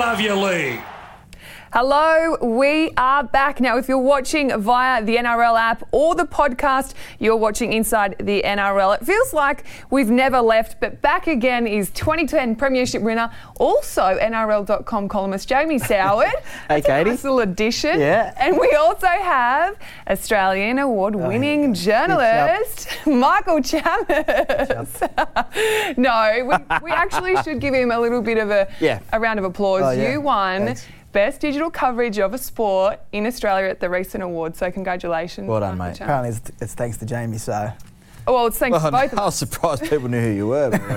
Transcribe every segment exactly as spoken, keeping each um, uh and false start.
love you, Lee. Hello, we are back. Now, if you're watching via the N R L app or the podcast, you're watching Inside the N R L. It feels like we've never left, but back again is twenty ten Premiership winner, also N R L dot com columnist Jamie Soward. Hey, Katie. Nice little addition. Yeah. And we also have Australian award-winning oh, journalist Michael Chammas. no, we, we actually should give him a little bit of a, yeah. a round of applause. Oh, yeah. You won. Thanks. Best digital coverage of a sport in Australia at the recent awards. So congratulations. Well done, mate. Chammas. Apparently it's, it's thanks to Jamie, so... Oh, well, it's thanks Well, to both of I was us. surprised people knew who you were. But,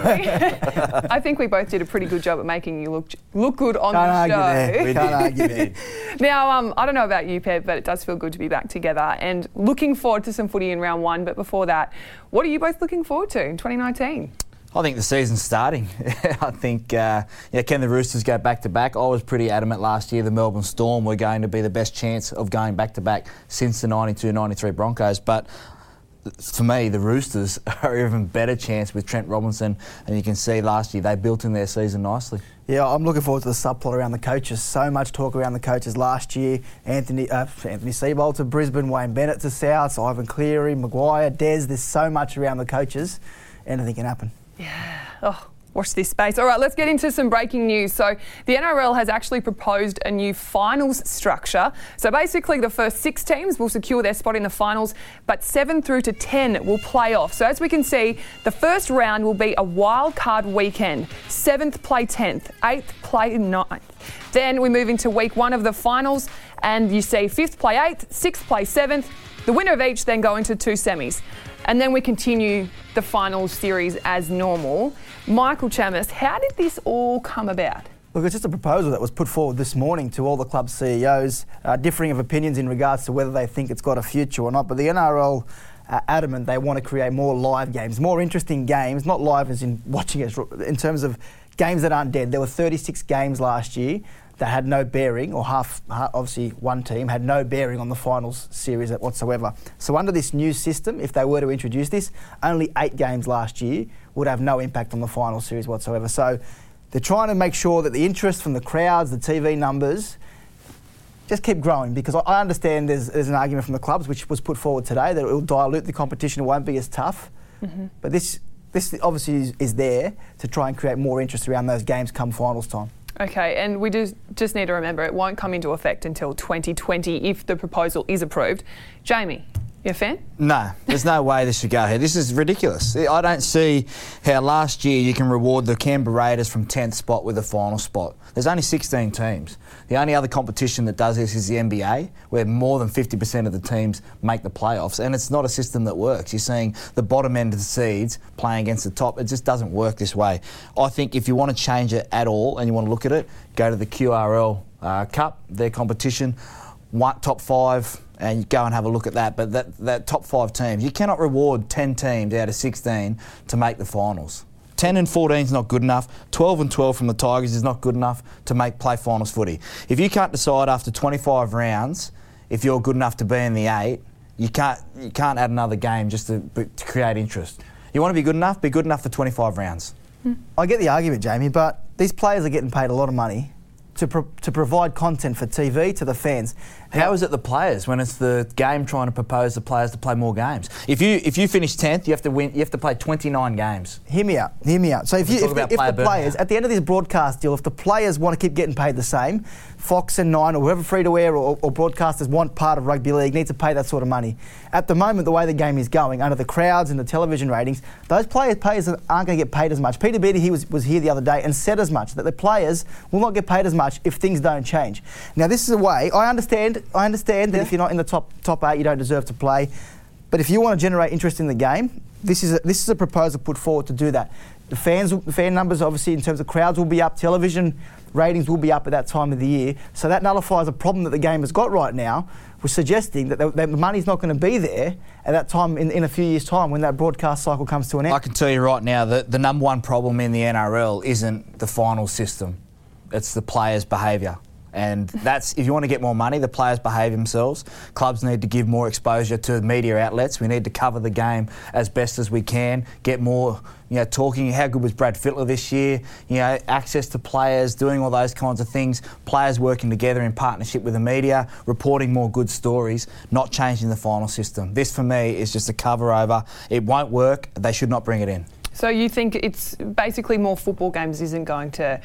uh, I think we both did a pretty good job at making you look look good on Can't the argue show. there. We can't argue there. Now, um, I don't know about you, Pep, but it does feel good to be back together and looking forward to some footy in round one. But before that, what are you both looking forward to in twenty nineteen? I think the season's starting. I think, uh, yeah, can the Roosters go back-to-back? I was pretty adamant last year the Melbourne Storm were going to be the best chance of going back-to-back since the ninety-two ninety-three Broncos. But for me, the Roosters are an even better chance with Trent Robinson. And you can see last year they built in their season nicely. Yeah, I'm looking forward to the subplot around the coaches. So much talk around the coaches last year. Anthony uh, Anthony Seibold to Brisbane, Wayne Bennett to South, Ivan Cleary, Maguire, Des. There's so much around the coaches. Anything can happen. Yeah. Oh, watch this space. All right, let's get into some breaking news. So the N R L has actually proposed a new finals structure. So basically the first six teams will secure their spot in the finals, but seven through to ten will play off. So as we can see, the first round will be a wild card weekend. Seventh play tenth, eighth play ninth. Then we move into week one of the finals and you see fifth play eighth, sixth play seventh. The winner of each then go into two semis. And then we continue the finals series as normal. Michael Chammas, how did this all come about? Look, it's just a proposal that was put forward this morning to all the club C E Os, uh, differing of opinions in regards to whether they think it's got a future or not. But the N R L are adamant they want to create more live games, more interesting games, not live as in watching it, in terms of games that aren't dead. There were thirty-six games last year that had no bearing, or half, obviously one team had no bearing on the finals series whatsoever. So under this new system, if they were to introduce this, only eight games last year would have no impact on the final series whatsoever. So they're trying to make sure that the interest from the crowds, the T V numbers, just keep growing, because I understand there's, there's an argument from the clubs, which was put forward today, that it will dilute the competition, it won't be as tough. Mm-hmm. But this, this obviously is, is there to try and create more interest around those games come finals time. Okay, and we just, just need to remember it won't come into effect until twenty twenty if the proposal is approved. Jamie, you a fan? No, there's no way this should go here. This is ridiculous. I don't see how last year you can reward the Canberra Raiders from tenth spot with a final spot. There's only sixteen teams. The only other competition that does this is the N B A, where more than fifty percent of the teams make the playoffs, and it's not a system that works. You're seeing the bottom end of the seeds playing against the top. It just doesn't work this way. I think if you want to change it at all and you want to look at it, go to the Q R L uh, Cup, their competition, one, top five, and you go and have a look at that. But that, that top five teams, you cannot reward ten teams out of sixteen to make the finals. ten and fourteen is not good enough. twelve and twelve from the Tigers is not good enough to make play finals footy. If you can't decide after twenty-five rounds if you're good enough to be in the eight, you can't you can't add another game just to, to create interest. You want to be good enough? Be good enough for twenty-five rounds. Hmm. I get the argument, Jamie, but these players are getting paid a lot of money to pro- to provide content for T V to the fans. How is it the players when it's the game trying to propose the players to play more games? If you if you finish tenth, you have to win. You have to play twenty-nine games. Hear me out. Hear me out. So if, you, if, the, if the players burnout. at the end of this broadcast deal, if the players want to keep getting paid the same, Fox and Nine or whoever free to air or, or broadcasters want part of rugby league need to pay that sort of money. At the moment, the way the game is going, under the crowds and the television ratings, those players players aren't going to get paid as much. Peter Beattie he was was here the other day and said as much, that the players will not get paid as much if things don't change. Now this is a way. I understand. I understand that. Yeah. If you're not in the top top eight, you don't deserve to play. But if you want to generate interest in the game, this is a, this is a proposal put forward to do that. The fans, the fan numbers, obviously, in terms of crowds, will be up. Television ratings will be up at that time of the year. So that nullifies a problem that the game has got right now. We're suggesting that the, that the money's not going to be there at that time in, in a few years' time when that broadcast cycle comes to an end. I can tell you right now that the number one problem in the N R L isn't the final system. It's the players' behaviour. And that's, if you want to get more money, the players behave themselves. Clubs need to give more exposure to media outlets. We need to cover the game as best as we can, get more, you know, talking. How good was Brad Fittler this year? You know, access to players, doing all those kinds of things. Players working together in partnership with the media, reporting more good stories, not changing the final system. This, for me, is just a cover over. It won't work. They should not bring it in. So you think it's basically more football games isn't going to...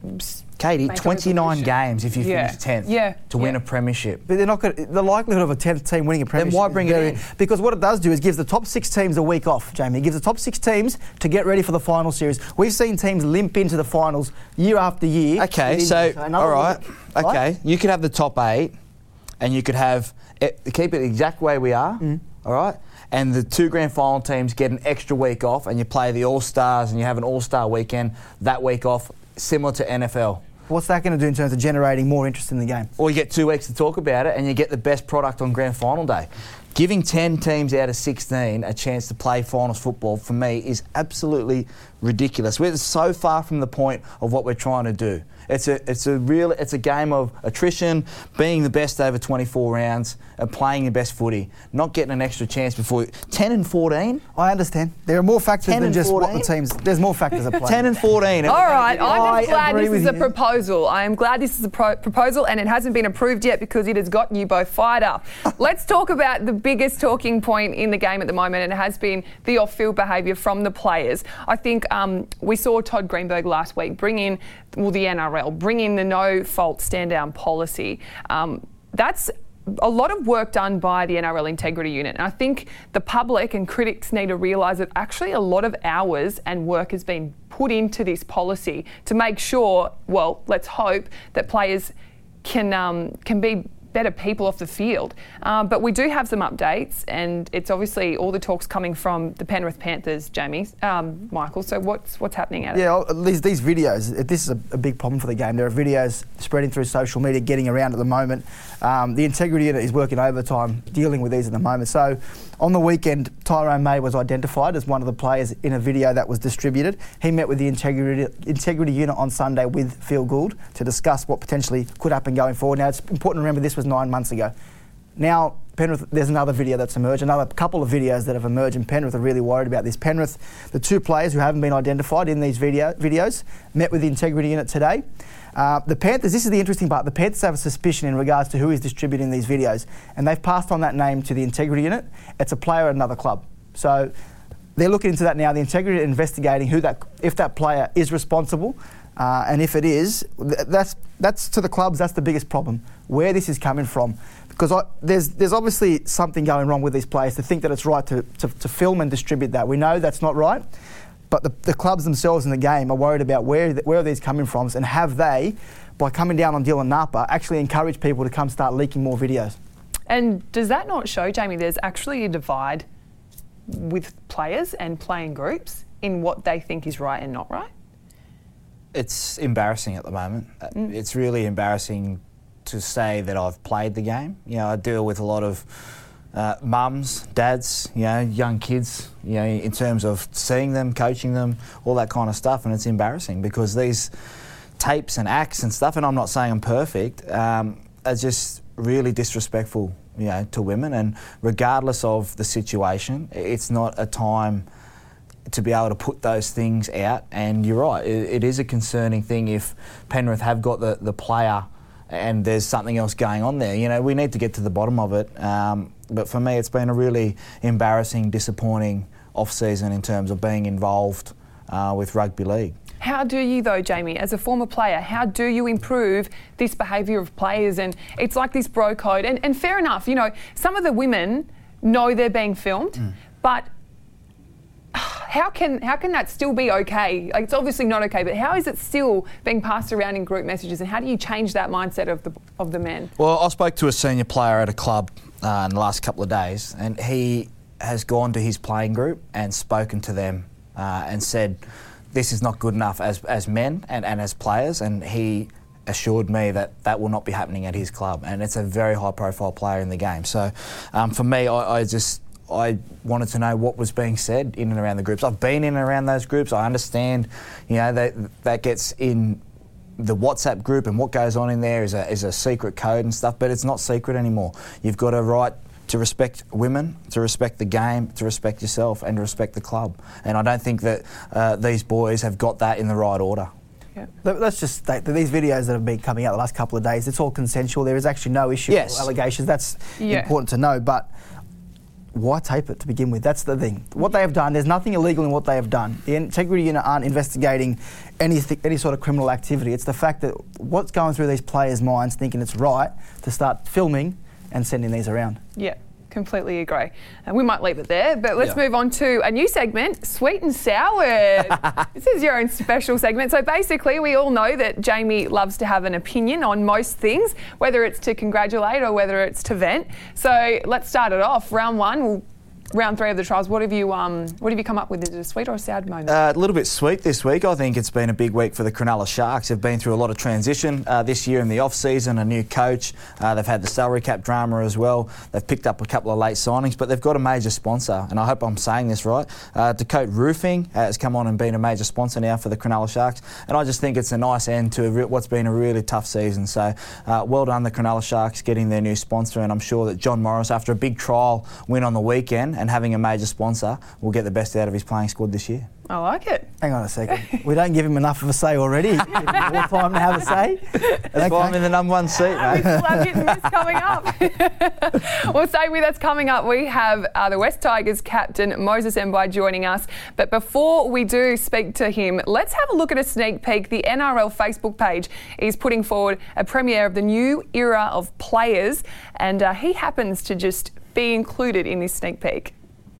Katie, twenty-nine games if you yeah. finish tenth yeah. to yeah. win a premiership. But they're not going to, the likelihood of a tenth team winning a premiership. Then why bring it in? Because what it does do is gives the top six teams a week off, Jamie. It gives the top six teams to get ready for the final series. We've seen teams limp into the finals year after year. Okay, so, all right, okay. Right? You could have the top eight and you could have, it, keep it the exact way we are, mm. all right? And the two grand final teams get an extra week off and you play the All-Stars and you have an All-Star weekend, that week off, similar to N F L. What's that going to do in terms of generating more interest in the game? Or you get two weeks to talk about it and you get the best product on grand final day. Giving ten teams out of sixteen a chance to play finals football, for me, is absolutely ridiculous. We're so far from the point of what we're trying to do. It's a it's a real it's a game of attrition, being the best over twenty-four rounds, and playing your best footy, not getting an extra chance before ten and fourteen. I understand. There are more factors than just what the teams. There's more factors at play. ten and fourteen. All right, I'm just glad this is you. a proposal. I am glad this is a pro- proposal, and it hasn't been approved yet because it has gotten you both fired up. Let's talk about the biggest talking point in the game at the moment, and it has been the off-field behaviour from the players. I think um, we saw Todd Greenberg last week bring in, well, the N R L, bring in the no-fault stand-down policy. Um, that's a lot of work done by the N R L Integrity Unit. And I think the public and critics need to realise that actually a lot of hours and work has been put into this policy to make sure, well, let's hope that players can um, can be better people off the field. Um, but we do have some updates, and it's obviously all the talks coming from the Penrith Panthers, Jamie, um, Michael. So what's what's happening out yeah, there? Yeah, these, these videos, this is a, a big problem for the game. There are videos spreading through social media, getting around at the moment. Um, the Integrity Unit is working overtime, dealing with these at the moment. So on the weekend, Tyrone May was identified as one of the players in a video that was distributed. He met with the Integrity, Integrity Unit on Sunday with Phil Gould to discuss what potentially could happen going forward. Now, it's important to remember this was nine months ago. Now, Penrith, there's another video that's emerged, another couple of videos that have emerged, and Penrith are really worried about this. Penrith, the two players who haven't been identified in these video, videos, met with the Integrity Unit today. Uh, the Panthers, this is the interesting part, the Panthers have a suspicion in regards to who is distributing these videos, and they've passed on that name to the Integrity Unit. It's a player at another club. So they're looking into that now. The Integrity Unit investigating who that, if that player is responsible, uh, and if it is, th- that's that's to the clubs, that's the biggest problem, where this is coming from. Because I, there's there's obviously something going wrong with these players to think that it's right to, to, to film and distribute that. We know that's not right, but the, the clubs themselves in the game are worried about where where are these coming from, and have they, by coming down on Dylan Napa, actually encouraged people to come start leaking more videos. And does that not show, Jamie, there's actually a divide with players and playing groups in what they think is right and not right? It's embarrassing at the moment. Mm. It's really embarrassing to say that I've played the game. You know, I deal with a lot of uh, mums, dads, you know, young kids, you know, in terms of seeing them, coaching them, all that kind of stuff, and it's embarrassing because these tapes and acts and stuff, and I'm not saying I'm perfect, um, are just really disrespectful, you know, to women, and regardless of the situation, it's not a time to be able to put those things out. And you're right, it, it is a concerning thing if Penrith have got the, the player and there's something else going on there. You know, we need to get to the bottom of it. Um, but for me, it's been a really embarrassing, disappointing off-season in terms of being involved uh, with rugby league. How do you, though, Jamie, as a former player, how do you improve this behaviour of players? And it's like this bro code. And, and fair enough, you know, some of the women know they're being filmed, mm. but how can how can that still be okay? Like, it's obviously not okay, but how is it still being passed around in group messages, and how do you change that mindset of the of the men? Well, I spoke to a senior player at a club uh, in the last couple of days, and he has gone to his playing group and spoken to them uh, and said, this is not good enough as as men and, and as players, and he assured me that that will not be happening at his club, and it's a very high profile player in the game. So um, for me, I, I just I wanted to know what was being said in and around the groups. I've been in and around those groups. I understand, you know, that that gets in the WhatsApp group and what goes on in there is a, is a secret code and stuff, but it's not secret anymore. You've got a right to respect women, to respect the game, to respect yourself, and to respect the club. And I don't think that uh, these boys have got that in the right order. Yeah. Let's just state that these videos that have been coming out the last couple of days, it's all consensual. There is actually no issue yes. or allegations. That's yeah. important to know. But why tape it to begin with? That's the thing. What they have done, there's nothing illegal in what they have done. The integrity unit aren't investigating any, any sort of criminal activity. It's the fact that what's going through these players' minds thinking it's right to start filming and sending these around. Yeah. Completely agree. And we might leave it there, but let's yeah. move on to a new segment, Sweet and Sour. This is your own special segment. So basically, we all know that Jamie loves to have an opinion on most things, whether it's to congratulate or whether it's to vent. So let's start it off. Round one, we'll Round three of the trials, what have you um, what have you come up with? Is it a sweet or a sad moment? Uh, a little bit sweet this week. I think it's been a big week for the Cronulla Sharks. They've been through a lot of transition uh, this year in the off-season, a new coach. Uh, they've had the salary cap drama as well. They've picked up a couple of late signings, but they've got a major sponsor, and I hope I'm saying this right. Uh, Dakota Roofing has come on and been a major sponsor now for the Cronulla Sharks, and I just think it's a nice end to a re- what's been a really tough season. So uh, well done the Cronulla Sharks getting their new sponsor, and I'm sure that John Morris, after a big trial win on the weekend and having a major sponsor, will get the best out of his playing squad this year. I like it. Hang on a second. We don't give him enough of a say already. Give him more time to have a say. That's why I'm in the number one seat, mate. We still have hit and miss coming up. Well, stay with us. Coming up, we have uh, the West Tigers captain, Moses Mbye, joining us. But before we do speak to him, let's have a look at a sneak peek. The N R L Facebook page is putting forward a premiere of the new era of players, and uh, he happens to just be included in this sneak peek.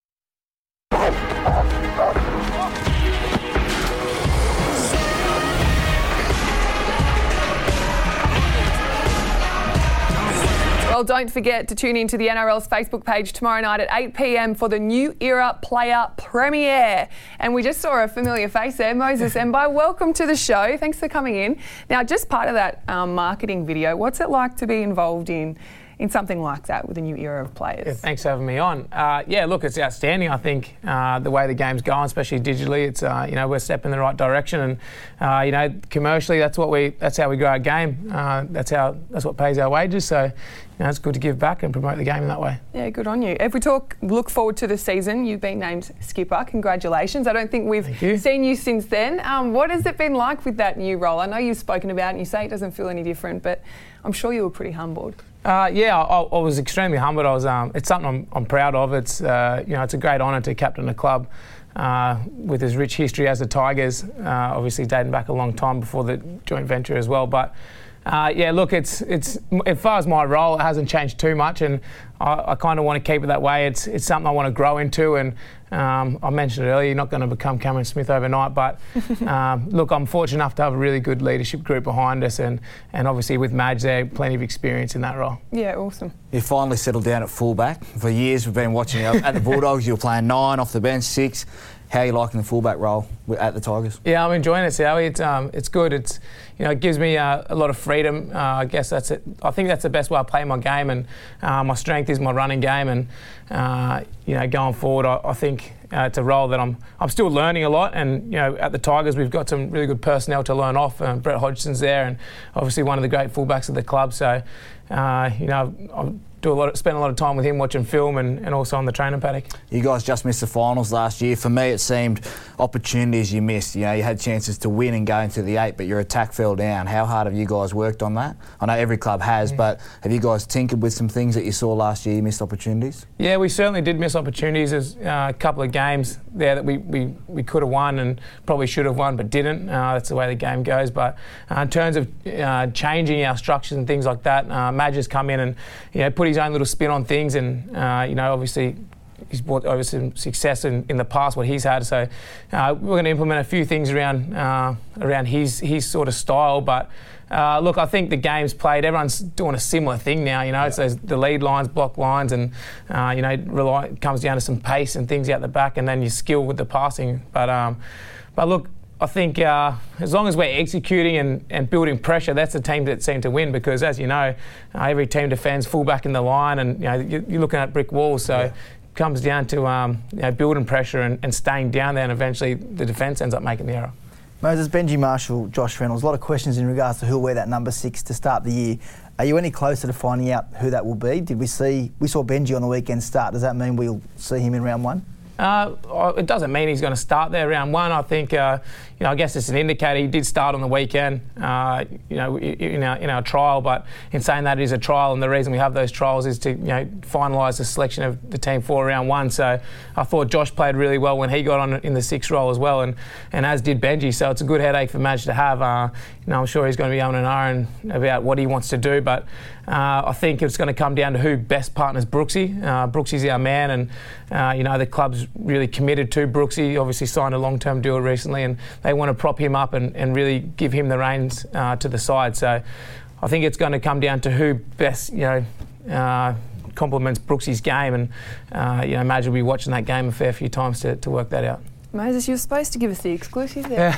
Well, don't forget to tune in to the N R L's Facebook page tomorrow night at eight p m for the New Era Player Premiere. And we just saw a familiar face there, Moses Mbye. Welcome to the show. Thanks for coming in. Now, just part of that um, marketing video, what's it like to be involved in in something like that with a new era of players? Yeah, thanks for having me on. Uh, yeah, look, it's outstanding, I think, uh, the way the game's going, especially digitally. It's, uh, you know, we're stepping in the right direction, and, uh, you know, commercially, that's what we, that's how we grow our game. Uh, that's how, that's what pays our wages. So, you know, it's good to give back and promote the game in that way. Yeah, good on you. If we talk, look forward to the season, you've been named skipper. Congratulations. I don't think we've you. seen you since then. Um, what has it been like with that new role? I know you've spoken about it and you say it doesn't feel any different, but I'm sure you were pretty humbled. Uh, yeah, I, I was extremely humbled. I was. Um, it's something I'm, I'm proud of. It's uh, you know, it's a great honour to captain a club uh, with as rich history as the Tigers. Uh, obviously, dating back a long time before the joint venture as well. But uh, yeah, look, it's it's as far as my role, it hasn't changed too much, and I, I kind of want to keep it that way. It's it's something I want to grow into, and um, I mentioned it earlier. You're not going to become Cameron Smith overnight, but um, look, I'm fortunate enough to have a really good leadership group behind us, and, and obviously with Madge there, plenty of experience in that role. Yeah, awesome. You finally settled down at fullback. For years, we've been watching you at the Bulldogs. You were playing nine off the bench, six. How are you liking the fullback role at the Tigers? Yeah, I'm enjoying it, Sowie. It's um, it's good. It's you know, it gives me uh, a lot of freedom. Uh, I guess that's it. I think that's the best way I play my game, and uh, my strength is my running game. And uh, you know, going forward, I, I think uh, it's a role that I'm I'm still learning a lot. And you know, at the Tigers, we've got some really good personnel to learn off. Um, Brett Hodgson's there, and obviously one of the great fullbacks of the club. So uh, you know, I've, Do a lot of, spend a lot of time with him watching film and, and also on the training paddock. You guys just missed the finals last year. For me, it seemed opportunities you missed. You know, you had chances to win and go into the eight, but your attack fell down. How hard have you guys worked on that? I know every club has, yeah. but have you guys tinkered with some things that you saw last year, you missed opportunities? Yeah, we certainly did miss opportunities. There's uh, a couple of games there that we, we, we could have won and probably should have won but didn't. Uh, that's the way the game goes. But uh, in terms of uh, changing our structures and things like that, uh, Madge has come in and you know, put his own little spin on things, and uh, you know, obviously he's brought over some success in, in the past, what he's had. So uh, we're going to implement a few things around uh, around his his sort of style. But uh, look, I think the game's played. Everyone's doing a similar thing now. You know, yeah. it's those, the lead lines, block lines, and uh, you know, rely, it comes down to some pace and things out the back, and then your skill with the passing. But um, but look. I think uh, as long as we're executing and, and building pressure, that's the team that seem to win, because, as you know, uh, every team defends fullback in the line, and you know, you're looking at brick walls. So yeah. it comes down to um, you know, building pressure and, and staying down there, and eventually the defence ends up making the error. Moses, Benji Marshall, Josh Reynolds, a lot of questions in regards to who'll wear that number six to start the year. Are you any closer to finding out who that will be? Did we see, we saw Benji on the weekend start. Does that mean we'll see him in round one? Uh, it doesn't mean he's going to start there round one. I think, uh, you know, I guess it's an indicator. He did start on the weekend, uh, you know, in our in our trial. But in saying that, it is a trial, and the reason we have those trials is to, you know, finalise the selection of the team for round one. So I thought Josh played really well when he got on in the sixth role as well, and, and as did Benji. So it's a good headache for Madge to have. Uh, you know, I'm sure he's going to be on an iron about what he wants to do, but uh, I think it's going to come down to who best partners Brooksy. Uh, Brooksy's our man, and uh, you know, the club's really committed to Brooksy. He obviously signed a long-term deal recently, and they want to prop him up and, and really give him the reins uh, to the side. So I think it's going to come down to who best, you know, uh, complements Brooksy's game, and uh, you know, Madge will be watching that game a fair few times to, to work that out. Moses, you were supposed to give us the exclusive there.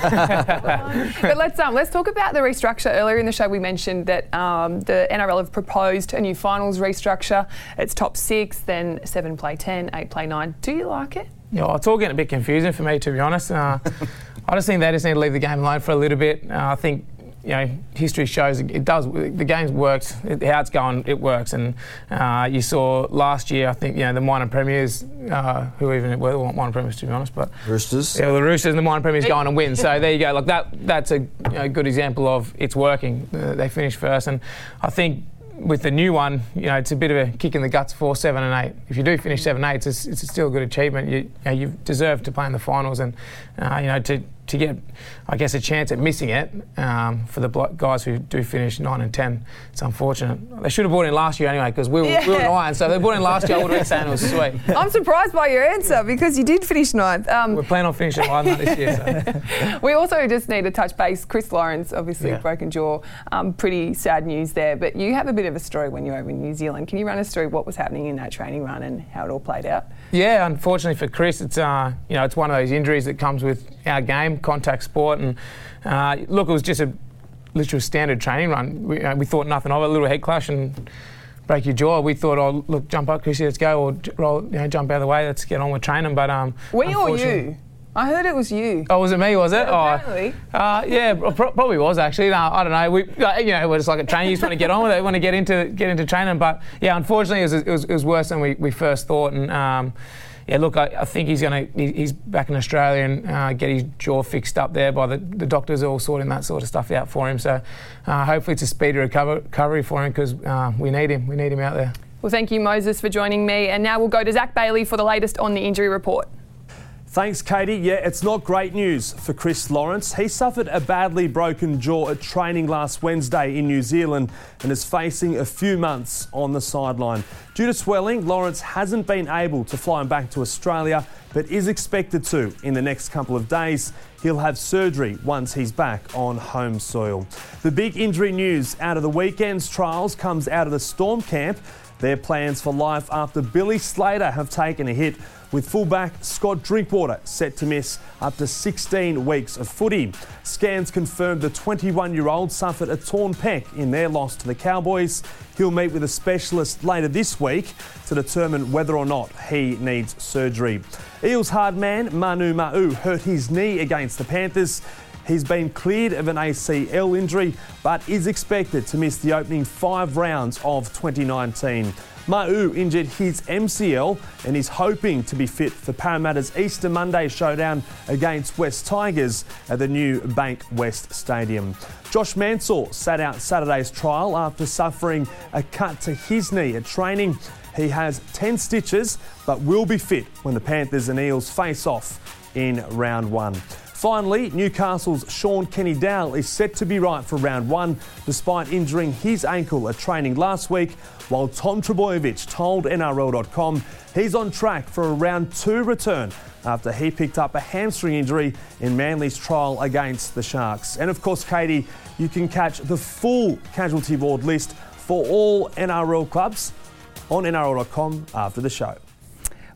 But let's um, let's talk about the restructure. Earlier in the show, we mentioned that um, the N R L have proposed a new finals restructure. It's top six, then seven play ten, eight play nine. Do you like it? Yeah, well, it's all getting a bit confusing for me, to be honest. Uh, I just think they just need to leave the game alone for a little bit. Uh, I think, you know, history shows it does. The game works. It, how it's going, it works. And uh, you saw last year, I think, you know, the minor premiers, uh, who even were well, minor premiers, to be honest, but Roosters. Yeah, well, the Roosters and the minor premiers go on and win. So there you go. Like that. That's a you know, good example of it's working. Uh, they finished first, and I think with the new one, you know, it's a bit of a kick in the guts for seven and eight. If you do finish seven and eight, it's, it's still a good achievement. You, you know, you've deserved to play in the finals, and uh, you know, to to get, I guess, a chance at missing it um, for the guys who do finish nine and ten. It's unfortunate. They should have brought in last year anyway, because we were, yeah. we were nine. So if they brought in last year, I would have been saying it was sweet. I'm surprised by your answer, because you did finish ninth. Um, we're planning on finishing ninth this year. So. We also just need to touch base. Chris Lawrence, obviously yeah. broken jaw. Um, pretty sad news there. But you have a bit of a story when you were over in New Zealand. Can you run us through what was happening in that training run and how it all played out? Yeah, unfortunately for Chris, it's uh, you know, it's one of those injuries that comes with our game, contact sport, and uh, look, it was just a literal standard training run. We, uh, we thought nothing of it. A little head clash and break your jaw. We thought, oh, look, jump up, Chrissy, let's go, or roll, you know, jump out of the way. Let's get on with training. But um, we or you? I heard it was you. Oh, was it me? Was it? Yeah, apparently. Oh, uh, yeah, pro- probably was actually. No, I don't know. We, uh, you know, we're just like a training. You just want to get on with it. Want to get into get into training. But yeah, unfortunately, it was it was, it was worse than we, we first thought. And um, yeah, look, I, I think he's gonna he, he's back in Australia and uh, get his jaw fixed up there. By the the doctors are all sorting that sort of stuff out for him. So uh, hopefully it's a speedy recover, recovery for him, because uh, we need him. We need him out there. Well, thank you, Moses, for joining me. And now we'll go to Zach Bailey for the latest on the injury report. Thanks, Katie. Yeah, it's not great news for Chris Lawrence. He suffered a badly broken jaw at training last Wednesday in New Zealand and is facing a few months on the sideline. Due to swelling, Lawrence hasn't been able to fly back to Australia, but is expected to in the next couple of days. He'll have surgery once he's back on home soil. The big injury news out of the weekend's trials comes out of the Storm camp. Their plans for life after Billy Slater have taken a hit, with fullback Scott Drinkwater set to miss up to sixteen weeks of footy. Scans confirmed the twenty-one-year-old suffered a torn pec in their loss to the Cowboys. He'll meet with a specialist later this week to determine whether or not he needs surgery. Eels hard man Manu Ma'u hurt his knee against the Panthers. He's been cleared of an A C L injury, but is expected to miss the opening five rounds of twenty nineteen. Ma'u injured his M C L and is hoping to be fit for Parramatta's Easter Monday showdown against West Tigers at the new Bank West Stadium. Josh Mansour sat out Saturday's trial after suffering a cut to his knee at training. He has ten stitches, but will be fit when the Panthers and Eels face off in round one. Finally, Newcastle's Sean Kenny-Dowell is set to be right for round one, despite injuring his ankle at training last week, while Tom Trbojevic told N R L dot com he's on track for a round two return after he picked up a hamstring injury in Manly's trial against the Sharks. And of course, Katie, you can catch the full casualty board list for all N R L clubs on N R L dot com after the show.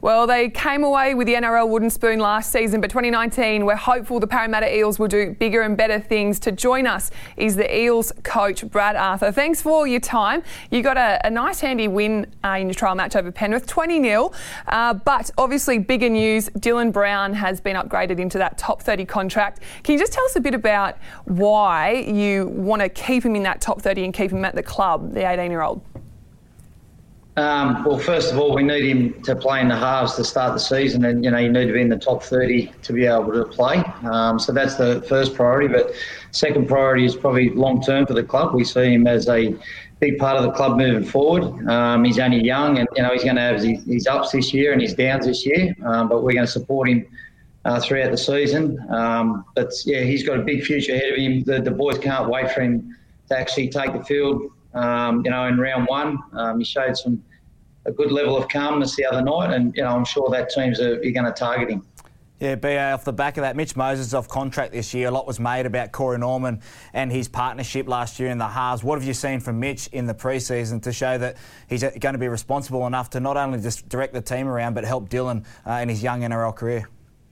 Well, they came away with the N R L wooden spoon last season, but twenty nineteen, we're hopeful the Parramatta Eels will do bigger and better things. To join us is the Eels coach, Brad Arthur. Thanks for your time. You got a, a nice handy win uh, in your trial match over Penrith, twenty nil. Uh, but obviously bigger news, Dylan Brown has been upgraded into that top thirty contract. Can you just tell us a bit about why you want to keep him in that top thirty and keep him at the club, the eighteen-year-old? Um, well, first of all, we need him to play in the halves to start the season, and you know you need to be in the top thirty to be able to play. Um, so that's the first priority. But second priority is probably long term for the club. We see him as a big part of the club moving forward. Um, he's only young, and you know he's going to have his, his ups this year and his downs this year. Um, but we're going to support him uh, throughout the season. Um, but yeah, he's got a big future ahead of him. The, the boys can't wait for him to actually take the field. Um, you know, in round one, um, he showed some a good level of calmness the other night, and you know, I'm sure that teams are, are going to target him. Yeah, B A, off the back of that, Mitch Moses is off contract this year. A lot was made about Corey Norman and his partnership last year in the halves. What have you seen from Mitch in the pre-season to show that he's going to be responsible enough to not only just direct the team around, but help Dylan uh, in his young N R L career?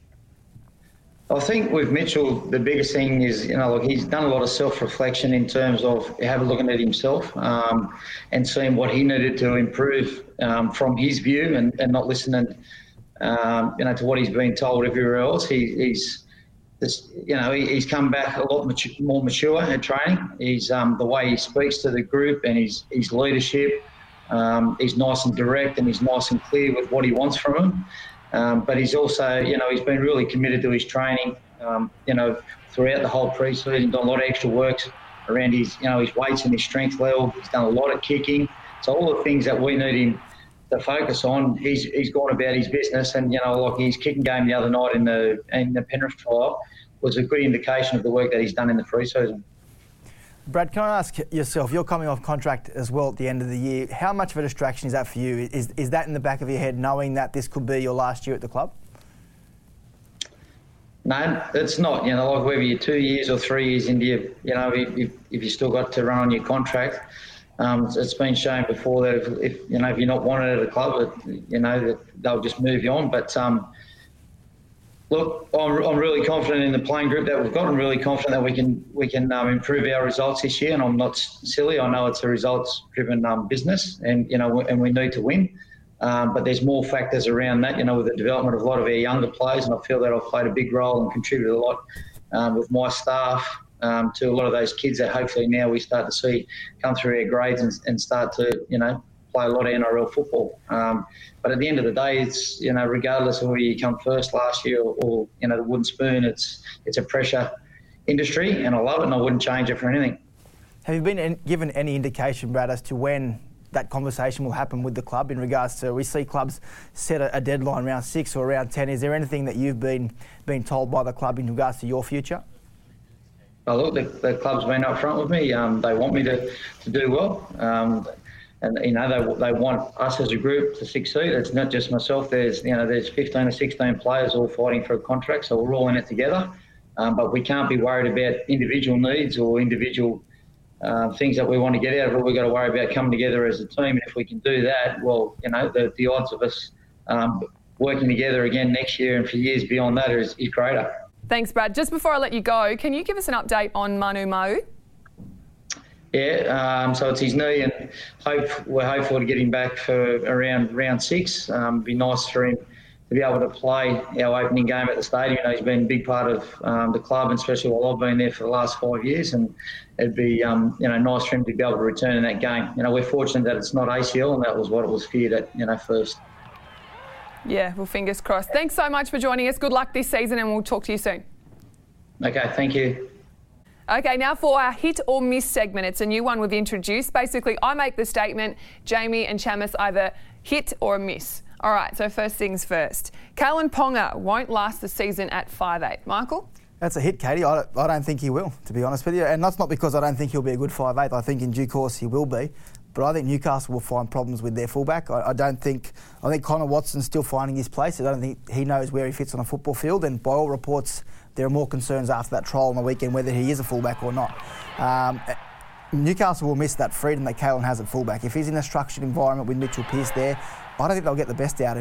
I think with Mitchell, the biggest thing is, you know, look, he's done a lot of self-reflection in terms of having a look at himself um, and seeing what he needed to improve um, from his view, and, and not listening, um, you know, to what he's been told everywhere else. He, he's, this, you know, he, he's come back a lot mature, more mature at training. He's um, the way he speaks to the group and his his leadership. Um, he's nice and direct, and he's nice and clear with what he wants from him. Um, but he's also, you know, he's been really committed to his training, um, you know, throughout the whole pre-season, done a lot of extra works around his, you know, his weights and his strength level. He's done a lot of kicking. So all the things that we need him to focus on, he's he's gone about his business. And, you know, like his kicking game the other night in the in the Penrith trial was a good indication of the work that he's done in the pre-season. Brad, can I ask yourself, you're coming off contract as well at the end of the year. How much of a distraction is that for you? Is is that in the back of your head, knowing that this could be your last year at the club? No, it's not. You know, like whether you're two years or three years into your, you know, if, if you still got to run on your contract, um, it's been shown before that if, if you know if you're not wanted at a club, it, you know that they'll just move you on. But um, look, I'm, I'm really confident in the playing group that we've got. I'm really confident that we can we can um, improve our results this year. And I'm not silly. I know it's a results-driven um, business, and you know, and we need to win. Um, but there's more factors around that. You know, with the development of a lot of our younger players, and I feel that I've played a big role and contributed a lot um, with my staff um, to a lot of those kids that hopefully now we start to see come through our grades and, and start to, you know, play a lot of N R L football. Um, but at the end of the day, it's, you know, regardless of where you come first last year or, or you know, the wooden spoon, it's it's a pressure industry, and I love it, and I wouldn't change it for anything. Have you been given any indication, Brad, as to when that conversation will happen with the club in regards to, we see clubs set a, a deadline around six or around ten. Is there anything that you've been been told by the club in regards to your future? Well, look, the, the club's been up front with me. Um, they want me to, to do well. Um, And you know they they want us as a group to succeed. It's not just myself. There's you know there's fifteen or sixteen players all fighting for a contract, so we're all in it together. Um, but we can't be worried about individual needs or individual uh, things that we want to get out of it. We've got to worry about coming together as a team. And if we can do that, well, you know the the odds of us um, working together again next year and for years beyond that is, is greater. Thanks, Brad. Just before I let you go, can you give us an update on Manu Ma'u? Yeah, um, so it's his knee, and hope we're hopeful to get him back for around round six. Um, be nice for him to be able to play our opening game at the stadium. You know, he's been a big part of um, the club, and especially while I've been there for the last five years. And it'd be um, you know nice for him to be able to return in that game. You know, we're fortunate that it's not A C L, and that was what it was feared at you know first. Yeah, well, fingers crossed. Thanks so much for joining us. Good luck this season, and we'll talk to you soon. Okay, thank you. Okay, now for our hit or miss segment. It's a new one we've introduced. Basically, I make the statement, Jamie and Chamis either hit or a miss. All right, so first things first. Kalyn Ponga won't last the season at five eight. Michael? That's a hit, Katie. I don't, I don't think he will, to be honest with you. And that's not because I don't think he'll be a good five eight. I think in due course he will be. But I think Newcastle will find problems with their fullback. I, I don't think... I think Connor Watson's still finding his place. I don't think he knows where he fits on a football field. And by all reports, there are more concerns after that trial on the weekend whether he is a fullback or not. Um, Newcastle will miss that freedom that Kalyn has at fullback. If he's in a structured environment with Mitchell Pearce there, I don't think they'll get the best out of him.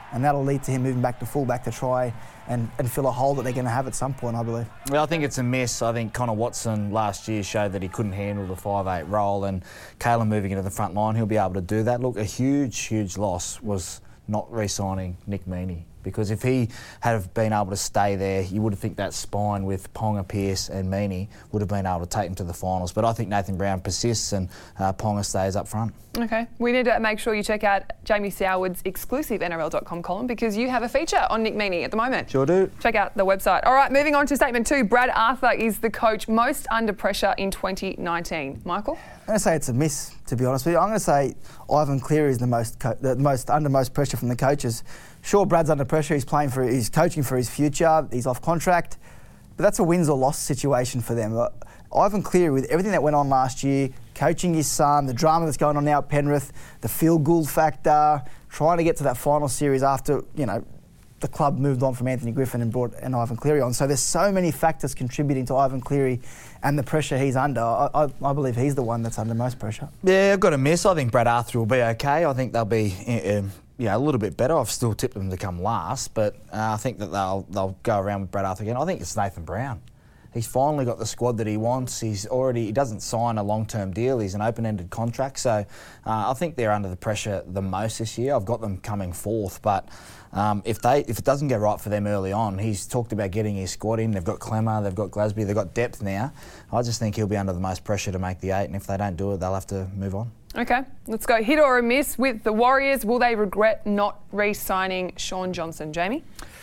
and that'll lead to him moving back to fullback to try and, and fill a hole that they're going to have at some point, I believe. Well, I think it's a miss. I think Connor Watson last year showed that he couldn't handle the five eight role, and Kalen moving into the front line, he'll be able to do that. Look, a huge, huge loss was not re-signing Nick Meaney, because if he had have been able to stay there, you would think that spine with Ponga, Pearce and Meaney would have been able to take him to the finals. But I think Nathan Brown persists and uh, Ponga stays up front. Okay, we need to make sure you check out Jamie Soward's exclusive N R L dot com column, because you have a feature on Nick Meaney at the moment. Sure do. Check out the website. All right, moving on to statement two. Brad Arthur is the coach most under pressure in twenty nineteen. Michael? I'm going to say it's a miss, to be honest with you. I'm going to say Ivan Cleary is the most co- the most under most pressure from the coaches. Sure, Brad's under pressure. He's playing for, he's coaching for his future. He's off contract, but that's a wins or loss situation for them. Uh, Ivan Cleary, with everything that went on last year, coaching his son, the drama that's going on now at Penrith, the Phil Gould factor, trying to get to that final series after, you know, the club moved on from Anthony Griffin and brought an Ivan Cleary on. So there's so many factors contributing to Ivan Cleary and the pressure he's under. I, I, I believe he's the one that's under most pressure. Yeah, I've got a miss. I think Brad Arthur will be okay. I think they'll be um, yeah, a little bit better. I've still tipped them to come last, but uh, I think that they'll they'll go around with Brad Arthur again. I think it's Nathan Brown. He's finally got the squad that he wants. He's already he doesn't sign a long-term deal. He's an open-ended contract. So uh, I think they're under the pressure the most this year. I've got them coming fourth, but um, if they if it doesn't go right for them early on, he's talked about getting his squad in. They've got Clemmer, they've got Glasby, they've got depth now. I just think he'll be under the most pressure to make the eight, and if they don't do it, they'll have to move on. Okay, let's go hit or a miss with the Warriors. Will they regret not re-signing Shaun Johnson? Jamie?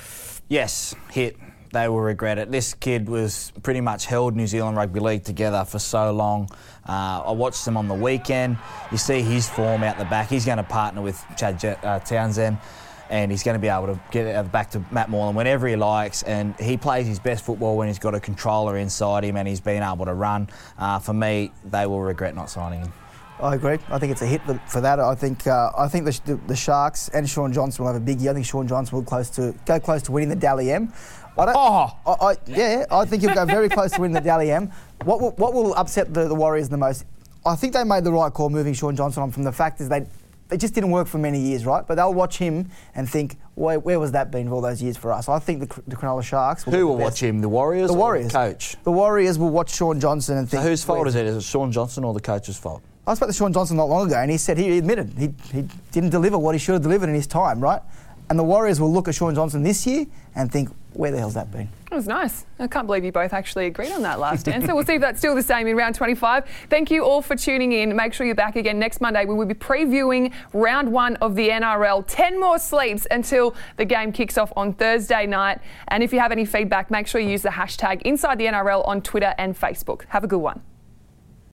Yes, hit. They will regret it. This kid was pretty much held New Zealand Rugby League together for so long. Uh, I watched him on the weekend. You see his form out the back. He's going to partner with Chad Je- uh, Townsend, and he's going to be able to get it back to Matt Moreland whenever he likes. And he plays his best football when he's got a controller inside him and he's been able to run. Uh, for me, they will regret not signing him. I agree. I think it's a hit for that. I think uh, I think the, the, the Sharks and Shaun Johnson will have a big year. I think Shaun Johnson will close to go close to winning the Dally M. I don't, Oh! I, I, yeah, I think he'll go very close to winning the Dally M. What will, what will upset the, the Warriors the most? I think they made the right call moving Shaun Johnson on, from the fact is they it just didn't work for many years, right? But they'll watch him and think, where, where was that been for all those years for us? I think the, the Cronulla Sharks will Who will watch him? The Warriors? The Warriors. Or the coach? The Warriors will watch Shaun Johnson and think... So whose fault is it? Is it Shaun Johnson or the coach's fault? I spoke to Shaun Johnson not long ago, and he said he admitted he, he didn't deliver what he should have delivered in his time, right? And the Warriors will look at Shaun Johnson this year and think, where the hell's that been? That was nice. I can't believe you both actually agreed on that last answer. We'll see if that's still the same in round twenty-five. Thank you all for tuning in. Make sure you're back again next Monday. We will be previewing round one of the N R L. Ten more sleeps until the game kicks off on Thursday night. And if you have any feedback, make sure you use the hashtag Inside the N R L on Twitter and Facebook. Have a good one.